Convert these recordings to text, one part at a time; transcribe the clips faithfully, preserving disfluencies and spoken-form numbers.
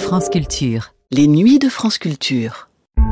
France Culture. Les nuits de France Culture.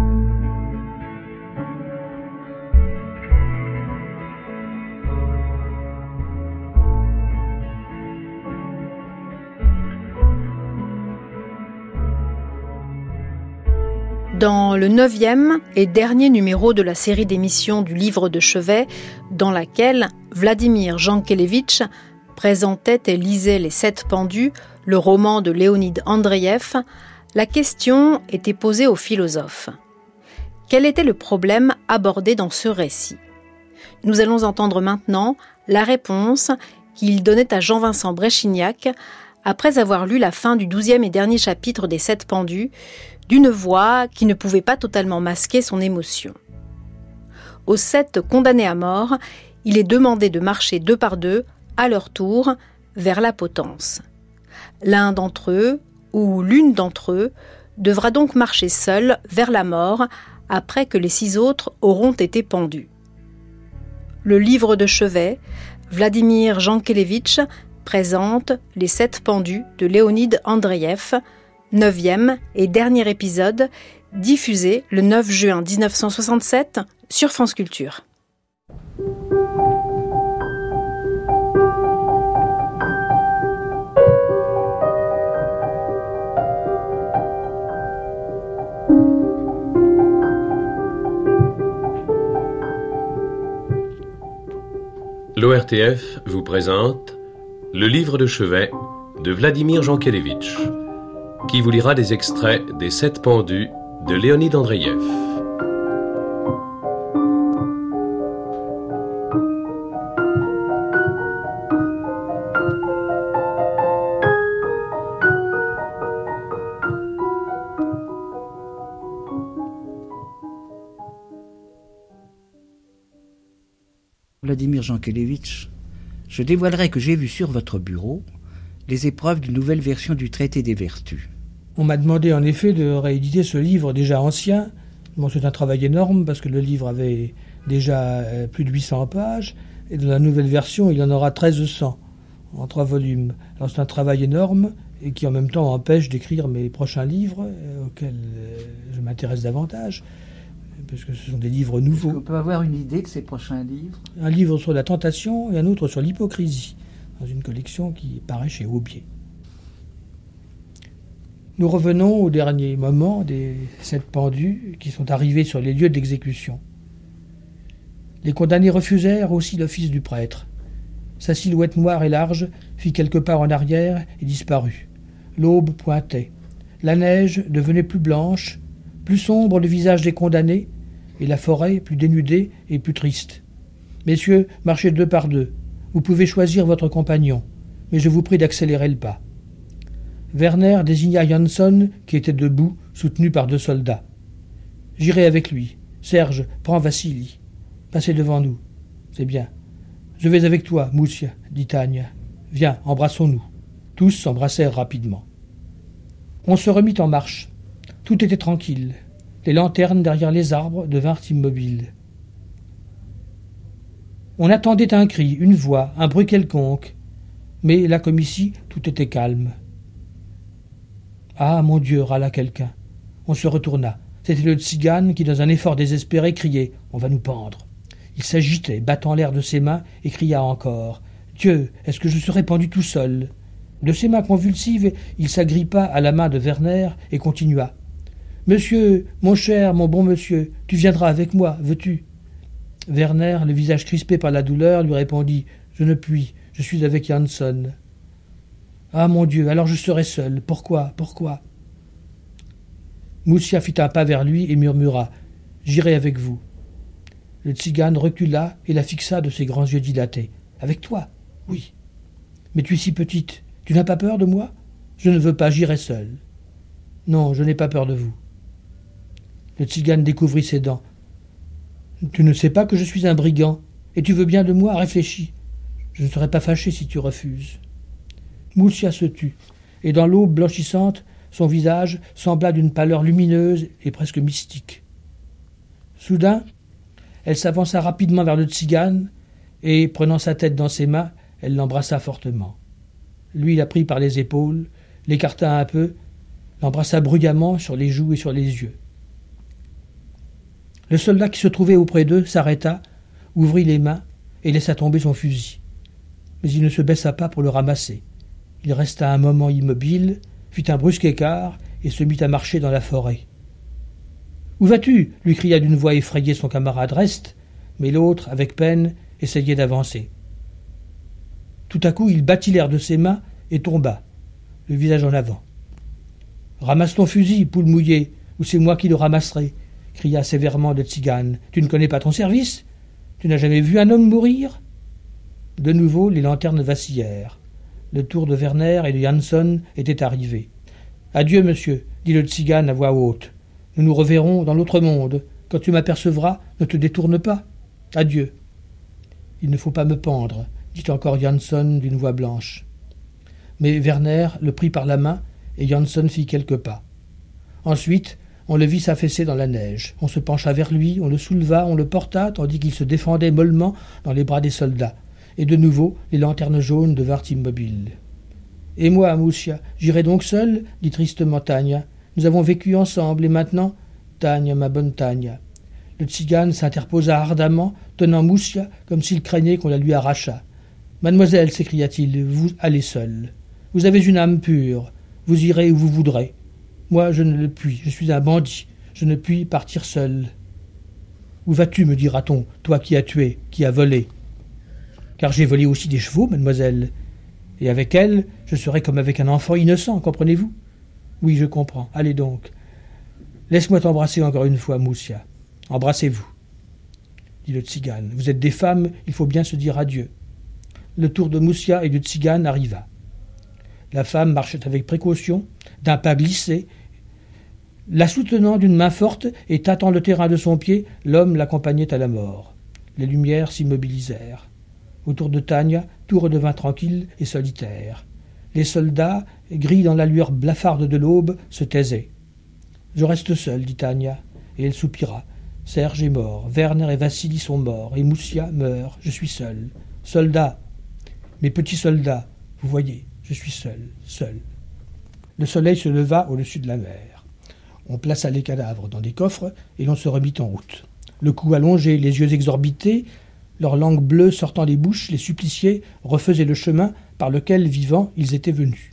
Dans le neuvième et dernier numéro de la série d'émissions du Livre de chevet, dans laquelle Vladimir Jankélévitch présentait et lisait Les Sept Pendus, le roman de Léonid Andreïev, la question était posée aux philosophes. Quel était le problème abordé dans ce récit ? Nous allons entendre maintenant la réponse qu'il donnait à Jean-Vincent Bréchignac après avoir lu la fin du douzième et dernier chapitre des Sept Pendus, d'une voix qui ne pouvait pas totalement masquer son émotion. Aux sept condamnés à mort, il est demandé de marcher deux par deux, à leur tour, vers la potence. L'un d'entre eux, ou l'une d'entre eux, devra donc marcher seul vers la mort après que les six autres auront été pendus. Le livre de chevet, Vladimir Jankélévitch, présente Les Sept Pendus de Léonid Andreïev, neuvième et dernier épisode, diffusé le neuf juin dix-neuf cent soixante-sept sur France Culture. L'O R T F vous présente Le livre de chevet de Vladimir Jankélévitch, qui vous lira des extraits des Sept Pendus de Léonid Andreïev. Vladimir Jankélévitch, je dévoilerai que j'ai vu sur votre bureau les épreuves d'une nouvelle version du traité des vertus. On m'a demandé en effet de rééditer ce livre déjà ancien. Bon, c'est un travail énorme parce que le livre avait déjà plus de huit cents pages et dans la nouvelle version il y en aura mille trois cents en trois volumes. Alors c'est un travail énorme et qui en même temps empêche d'écrire mes prochains livres euh, auxquels euh, je m'intéresse davantage parce que ce sont des livres nouveaux. Est-ce qu'on peut avoir une idée de ces prochains livres ? Un livre sur la tentation et un autre sur l'hypocrisie, dans une collection qui paraît chez Aubier. Nous revenons au dernier moment des sept pendus qui sont arrivés sur les lieux d'exécution. Les condamnés refusèrent aussi l'office du prêtre. Sa silhouette noire et large fit quelques pas en arrière et disparut. L'aube pointait. La neige devenait plus blanche, plus sombre le visage des condamnés, et la forêt plus dénudée et plus triste. Messieurs, marchez deux par deux. Vous pouvez choisir votre compagnon, mais je vous prie d'accélérer le pas. Werner désigna Janson, qui était debout, soutenu par deux soldats. « J'irai avec lui. Serge, prends Vassili. Passez devant nous. C'est bien. Je vais avec toi, Moussia, dit Tania. Viens, embrassons-nous. » Tous s'embrassèrent rapidement. On se remit en marche. Tout était tranquille. Les lanternes derrière les arbres devinrent immobiles. On attendait un cri, une voix, un bruit quelconque. Mais là comme ici, tout était calme. « Ah, mon Dieu !» râla quelqu'un. On se retourna. C'était le tzigane qui, dans un effort désespéré, criait « On va nous pendre !» Il s'agitait, battant l'air de ses mains, et cria encore « Dieu, est-ce que je serai pendu tout seul ?» De ses mains convulsives, il s'agrippa à la main de Werner et continua « Monsieur, mon cher, mon bon monsieur, tu viendras avec moi, veux-tu » Werner, le visage crispé par la douleur, lui répondit « Je ne puis, je suis avec Janson. »« Ah, mon Dieu, alors je serai seul. Pourquoi, pourquoi ?» Moussia fit un pas vers lui et murmura « J'irai avec vous. » Le tzigane recula et la fixa de ses grands yeux dilatés. « Avec toi ? Oui. »« Mais tu es si petite. Tu n'as pas peur de moi ? » ?»« Je ne veux pas, j'irai seul. »« Non, je n'ai pas peur de vous. » Le tzigane découvrit ses dents. « Tu ne sais pas que je suis un brigand, et tu veux bien de moi, réfléchis. Je ne serai pas fâché si tu refuses. » Moussia se tut, et dans l'aube blanchissante, son visage sembla d'une pâleur lumineuse et presque mystique. Soudain, elle s'avança rapidement vers le tzigane, et, prenant sa tête dans ses mains, elle l'embrassa fortement. Lui la prit par les épaules, l'écarta un peu, l'embrassa bruyamment sur les joues et sur les yeux. Le soldat qui se trouvait auprès d'eux s'arrêta, ouvrit les mains et laissa tomber son fusil. Mais il ne se baissa pas pour le ramasser. Il resta un moment immobile, fit un brusque écart et se mit à marcher dans la forêt. « Où vas-tu » lui cria d'une voix effrayée son camarade. « Reste !» Mais l'autre, avec peine, essayait d'avancer. Tout à coup, il battit l'air de ses mains et tomba, le visage en avant. « Ramasse ton fusil, poule mouillée, ou c'est moi qui le ramasserai !» cria sévèrement le tzigane. « Tu ne connais pas ton service ? Tu n'as jamais vu un homme mourir ?» De nouveau, les lanternes vacillèrent. Le tour de Werner et de Janson était arrivé. « Adieu, monsieur, dit le tzigane à voix haute. Nous nous reverrons dans l'autre monde. Quand tu m'apercevras, ne te détourne pas. Adieu. » « Il ne faut pas me pendre, dit encore Janson d'une voix blanche. Mais Werner le prit par la main et Janson fit quelques pas. Ensuite, on le vit s'affaisser dans la neige. On se pencha vers lui, on le souleva, on le porta, tandis qu'il se défendait mollement dans les bras des soldats. Et de nouveau, les lanternes jaunes devinrent immobiles. « Et moi, Moussia, j'irai donc seul ?» dit tristement Tania. « Nous avons vécu ensemble, et maintenant ?»« Tania, ma bonne Tania. » Le tzigane s'interposa ardemment, tenant Moussia comme s'il craignait qu'on la lui arrachât. « Mademoiselle, s'écria-t-il, vous allez seule. Vous avez une âme pure. Vous irez où vous voudrez. Moi, je ne le puis. Je suis un bandit. Je ne puis partir seul. »« Où vas-tu, me dira-t-on, toi qui as tué, qui as volé ?»« Car j'ai volé aussi des chevaux, mademoiselle. Et avec elle, je serai comme avec un enfant innocent, comprenez-vous ? Oui, je comprends. Allez donc. Laisse-moi t'embrasser encore une fois, Moussia. Embrassez-vous, dit le tzigane. Vous êtes des femmes, il faut bien se dire adieu. Le tour de Moussia et du tzigane arriva. La femme marchait avec précaution, d'un pas glissé. La soutenant d'une main forte et tâtant le terrain de son pied, l'homme l'accompagnait à la mort. Les lumières s'immobilisèrent. Autour de Tania, tout redevint tranquille et solitaire. Les soldats, gris dans la lueur blafarde de l'aube, se taisaient. « Je reste seul, dit Tania, et elle soupira. Serge est mort, Werner et Vassili sont morts, et Moussia meurt, je suis seul. Soldats, mes petits soldats, vous voyez, je suis seul, seul. » Le soleil se leva au-dessus de la mer. On plaça les cadavres dans des coffres et l'on se remit en route. Le cou allongé, les yeux exorbités, leur langue bleue sortant des bouches, les suppliciés refaisaient le chemin par lequel, vivants, ils étaient venus.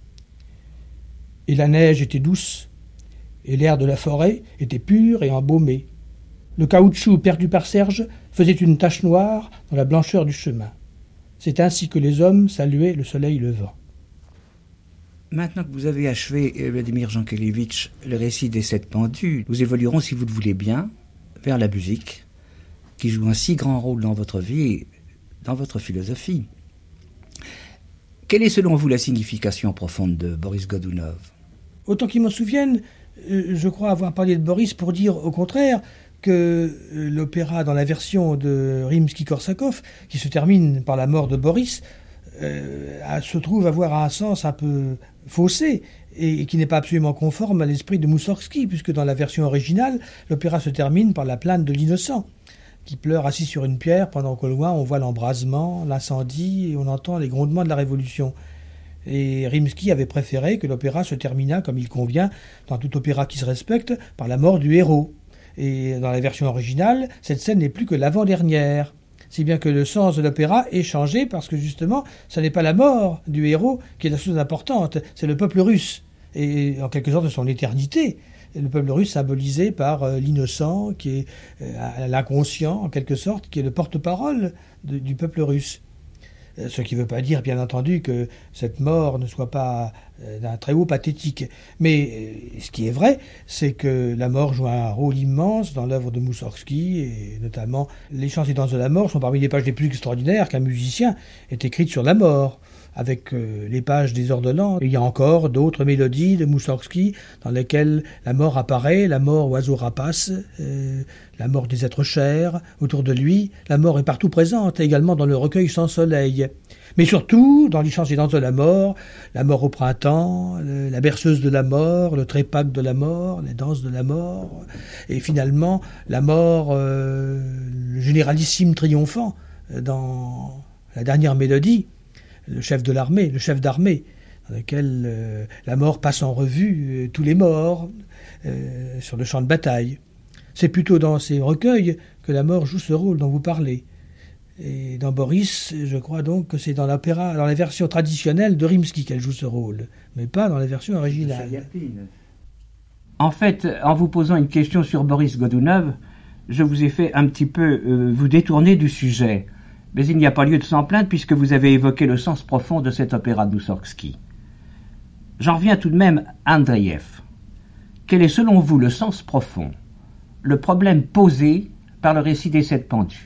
Et la neige était douce, et l'air de la forêt était pur et embaumé. Le caoutchouc perdu par Serge faisait une tache noire dans la blancheur du chemin. C'est ainsi que les hommes saluaient le soleil levant. Maintenant que vous avez achevé, Vladimir Jankélévitch, le récit des sept pendus, nous évoluerons, si vous le voulez bien, vers la musique, qui joue un si grand rôle dans votre vie et dans votre philosophie. Quelle est selon vous la signification profonde de Boris Godounov ? Autant qu'il m'en souvienne, je crois avoir parlé de Boris pour dire au contraire que l'opéra dans la version de Rimsky-Korsakov, qui se termine par la mort de Boris, euh, se trouve avoir un sens un peu faussé et qui n'est pas absolument conforme à l'esprit de Moussorgsky, puisque dans la version originale, l'opéra se termine par la plainte de l'innocent, qui pleure assis sur une pierre pendant qu'au loin on voit l'embrasement, l'incendie et on entend les grondements de la Révolution. Et Rimsky avait préféré que l'opéra se terminât, comme il convient, dans tout opéra qui se respecte, par la mort du héros. Et dans la version originale, cette scène n'est plus que l'avant-dernière. Si bien que le sens de l'opéra est changé parce que justement, ce n'est pas la mort du héros qui est la chose importante, c'est le peuple russe, et en quelque sorte de son éternité. Le peuple russe symbolisé par euh, l'innocent, qui est euh, l'inconscient, en quelque sorte, qui est le porte-parole de, du peuple russe. Euh, ce qui ne veut pas dire, bien entendu, que cette mort ne soit pas euh, d'un très haut pathétique. Mais euh, ce qui est vrai, c'est que la mort joue un rôle immense dans l'œuvre de Moussorgsky, et notamment les chants et danses de la mort sont parmi les pages les plus extraordinaires qu'un musicien ait écrites sur la mort. Avec euh, les pages des ordonnances. Il y a encore d'autres mélodies de Moussorgsky dans lesquelles la mort apparaît, la mort oiseau rapace, euh, la mort des êtres chers. Autour de lui, la mort est partout présente, également dans le recueil Sans soleil. Mais surtout, dans les chants et danses de la mort, la mort au printemps, le, la berceuse de la mort, le trépac de la mort, les danses de la mort, et finalement, la mort, euh, le généralissime triomphant dans la dernière mélodie, le chef de l'armée, le chef d'armée, dans lequel euh, la mort passe en revue euh, tous les morts euh, sur le champ de bataille. C'est plutôt dans ces recueils que la mort joue ce rôle dont vous parlez. Et dans Boris, je crois donc que c'est dans l'opéra, dans la version traditionnelle de Rimsky qu'elle joue ce rôle, mais pas dans la version originale. En fait, en vous posant une question sur Boris Godounov, je vous ai fait un petit peu euh, vous détourner du sujet. Mais il n'y a pas lieu de s'en plaindre puisque vous avez évoqué le sens profond de cet opéra de Moussorgsky. J'en reviens tout de même à Andreïev. Quel est selon vous le sens profond, le problème posé par le récit des sept pendus?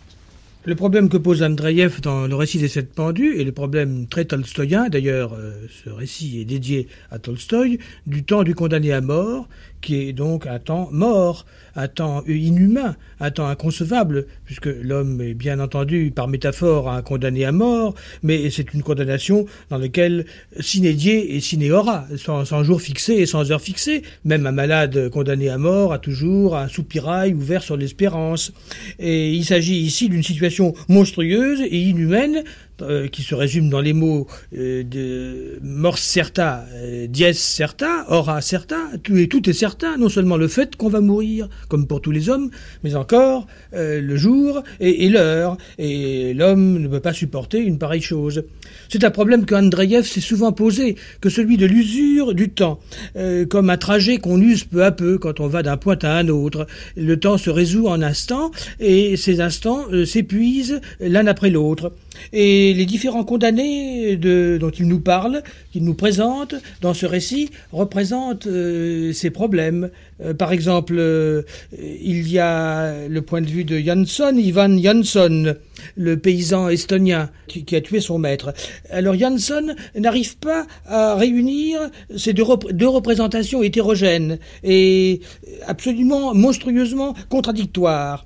Le problème que pose Andreïev dans le récit des sept pendus est le problème très tolstoïen, d'ailleurs euh, ce récit est dédié à Tolstoï, du temps du condamné à mort, qui est donc un temps mort, un temps inhumain, un temps inconcevable, puisque l'homme est bien entendu par métaphore un condamné à mort, mais c'est une condamnation dans laquelle sine die et sine hora, sans, sans jour fixé et sans heure fixée. Même un malade condamné à mort a toujours un soupirail ouvert sur l'espérance. Et il s'agit ici d'une situation monstrueuse et inhumaine, Euh, qui se résume dans les mots euh, de mors certa, euh, dies certa, ora certa, tout, et tout est certain, non seulement le fait qu'on va mourir, comme pour tous les hommes, mais encore euh, le jour et, et l'heure, et l'homme ne peut pas supporter une pareille chose. C'est un problème que Andreïev s'est souvent posé, que celui de l'usure du temps, euh, comme un trajet qu'on use peu à peu quand on va d'un point à un autre. Le temps se résout en instants, et ces instants euh, s'épuisent l'un après l'autre. Et les différents condamnés de, dont il nous parle, qu'il nous présente dans ce récit, représentent euh, ces problèmes. Euh, par exemple, euh, il y a le point de vue de Jansson, Ivan Jansson, le paysan estonien qui, qui a tué son maître. Alors Jansson n'arrive pas à réunir ces deux, rep- deux représentations hétérogènes et absolument monstrueusement contradictoires,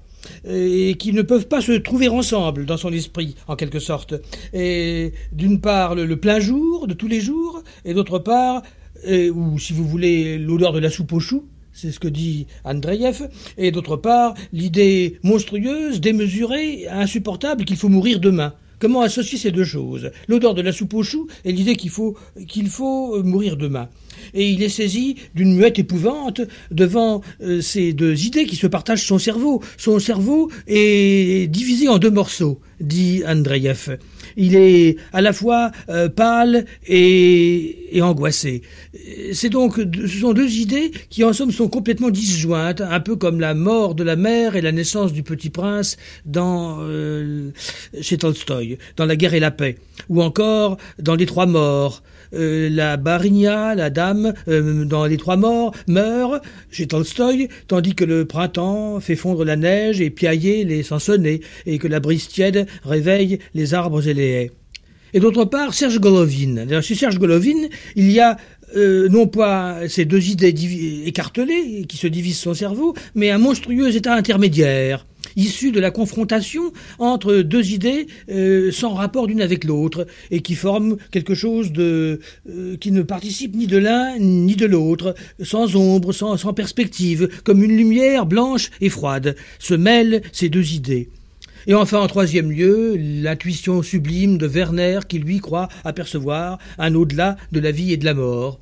et qui ne peuvent pas se trouver ensemble dans son esprit, en quelque sorte. Et d'une part, le, le plein jour de tous les jours, et d'autre part, et, ou si vous voulez, l'odeur de la soupe aux choux, c'est ce que dit Andreïev, et d'autre part, l'idée monstrueuse, démesurée, insupportable qu'il faut mourir demain. Comment associer ces deux choses? L'odeur de la soupe aux choux et l'idée qu'il faut, qu'il faut mourir demain. Et il est saisi d'une muette épouvante devant euh, ces deux idées qui se partagent son cerveau. Son cerveau est divisé en deux morceaux, dit Andreïev. Il est à la fois euh, pâle et, et angoissé. C'est donc, ce sont deux idées qui en somme sont complètement disjointes, un peu comme la mort de la mère et la naissance du petit prince dans euh, chez Tolstoï, dans La guerre et la paix, ou encore dans Les trois morts. Euh, la Barigna, la dame, euh, dans Les trois morts, meurt chez Tolstoï, tandis que le printemps fait fondre la neige et piailler les sansonnets, et que la brise tiède réveille les arbres et les haies. Et d'autre part, Serge Golovin. Chez Serge Golovin, il y a euh, non pas ces deux idées divi- écartelées qui se divisent son cerveau, mais un monstrueux état intermédiaire, issu de la confrontation entre deux idées euh, sans rapport l'une avec l'autre, et qui forment quelque chose de euh, qui ne participe ni de l'un ni de l'autre, sans ombre, sans, sans perspective, comme une lumière blanche et froide, se mêlent ces deux idées. Et enfin, en troisième lieu, l'intuition sublime de Werner qui, lui, croit apercevoir un au-delà de la vie et de la mort.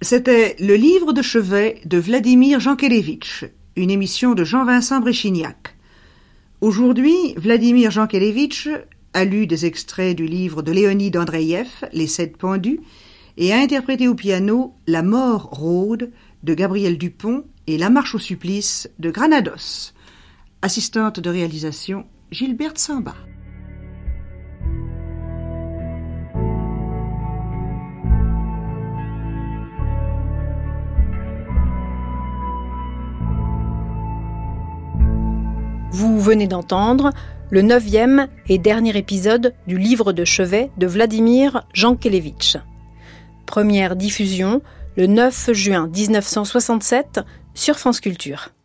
C'était Le livre de chevet de Vladimir Jankélévitch, une émission de Jean-Vincent Bréchignac. Aujourd'hui, Vladimir Jankélévitch a lu des extraits du livre de Léonide Andreïev, Les Sept Pendus, et a interprété au piano La mort rôde de Gabriel Dupont et La marche au supplice de Granados. Assistante de réalisation, Gilberte Samba. Vous venez d'entendre le neuvième et dernier épisode du livre de chevet de Vladimir Jankélévitch. Première diffusion le neuf juin mille neuf cent soixante-sept sur France Culture.